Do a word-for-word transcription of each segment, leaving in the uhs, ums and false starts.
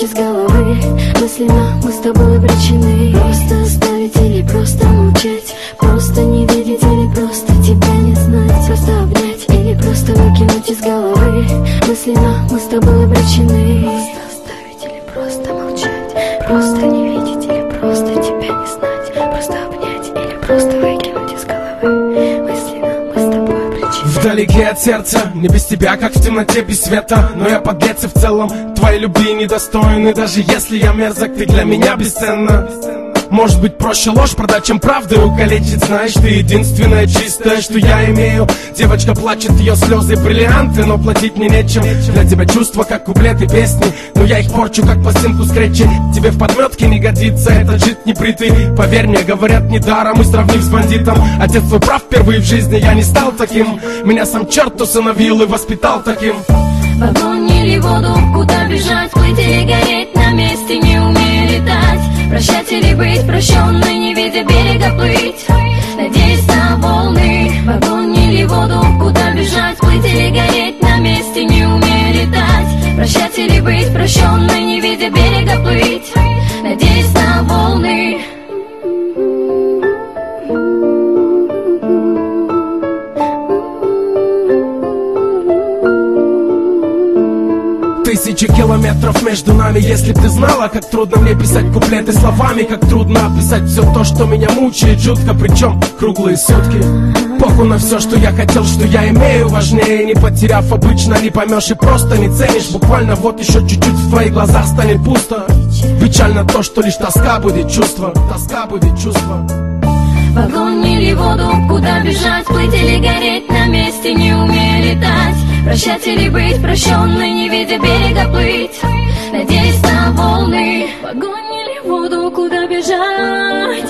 из головы. Мысленно мы с тобой обречены. Просто оставить или просто молчать, просто не видеть или просто тебя не знать, просто обнять или просто выкинуть из головы. Мысленно мы с тобой обречены. Просто оставить или просто молчать, просто не видеть или просто тебя не знать, просто обнять или просто выкинуть из головы. Мысленно мы с тобой обречены. Вдалеке от сердца, не без тебя, как в темноте без света. Но я подлец и в целом твоей любви недостойный. Даже если я мерзок, ты для меня бесценна. Может быть, проще ложь продать, чем правду укалечить. Знаешь, ты единственное чистое, что я имею. Девочка плачет, ее слезы бриллианты, но платить мне нечем. Для тебя чувства, как куплеты песни, но я их порчу, как пластинку скретчи. Тебе в подметке не годится этот жид непритый. Поверь мне, говорят недаром, и сравнив с бандитом. Отец твой прав, впервые в жизни я не стал таким. Меня сам черт усыновил и воспитал таким. В огонь или воду, куда бежать, плыть или гореть, на месте не умею летать. Прощать или быть прощенной, не видя берега плыть, надеясь на волны. В огонь или воду, куда бежать, плыть или гореть, на месте не умею летать. Прощать или быть прощенной, не видя берега плыть, надеясь на волны. Тысячи километров между нами. Если б ты знала, как трудно мне писать куплеты словами, как трудно описать все то, что меня мучает жутко, причем круглые сутки. Похуй на все, что я хотел, что я имею, важнее. Не потеряв, обычно не поймешь и просто не ценишь. Буквально вот еще чуть-чуть в твоих глазах станет пусто. Печально то, что лишь тоска будет чувство. Тоска будет чувство. В огонь или воду, куда бежать, плыть или гореть, на месте не умею летать. Прощать или быть прощенной, не видя берега плыть, надеясь на волны. В огонь или воду, куда бежать,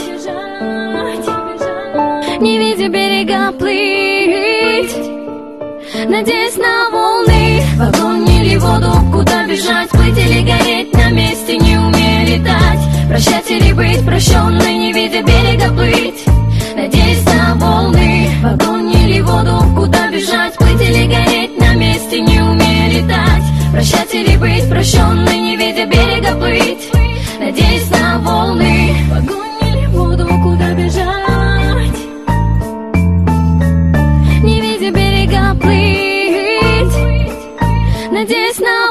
не видя берега плыть, надеясь на волны. В огонь или воду, куда бежать, плыть или гореть, на месте не умею летать. Прощать или быть прощенной, не видя берега плыть, надеясь на волны. В огонь или воду, куда бежать, плыть или гореть, на месте не умею летать. Прощать или быть прощенной, не видя берега плыть, надеясь на волны. В огонь или воду, куда бежать, не видя берега плыть, надеясь на